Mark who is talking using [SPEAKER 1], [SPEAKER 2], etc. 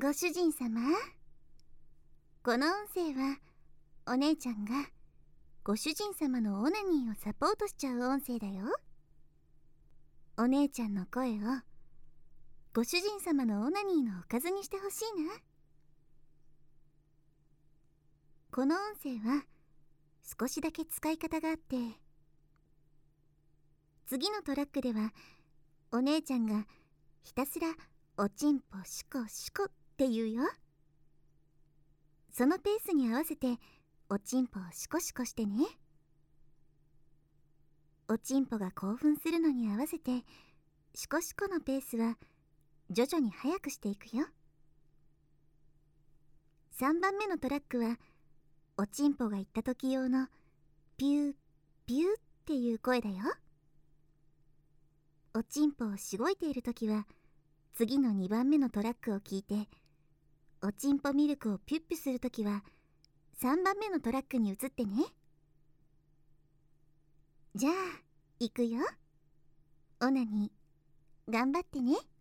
[SPEAKER 1] ご主人様、この音声はお姉ちゃんがご主人様のオナニーをサポートしちゃう音声だよ。お姉ちゃんの声をご主人様のオナニーのおかずにしてほしいな。この音声は少しだけ使い方があって、次のトラックではお姉ちゃんがひたすらおちんぽしこしこって言うよ。そのペースに合わせておちんぽをシコシコしてね。おちんぽが興奮するのに合わせてシコシコのペースは徐々に速くしていくよ。3番目のトラックはおちんぽが言った時用のピューピューっていう声だよ。おちんぽをしごいている時は次の2番目のトラックを聞いて、おちんぽミルクをピュッピュする時は3番目のトラックに移ってね。じゃあ行くよ。オナニー頑張ってね。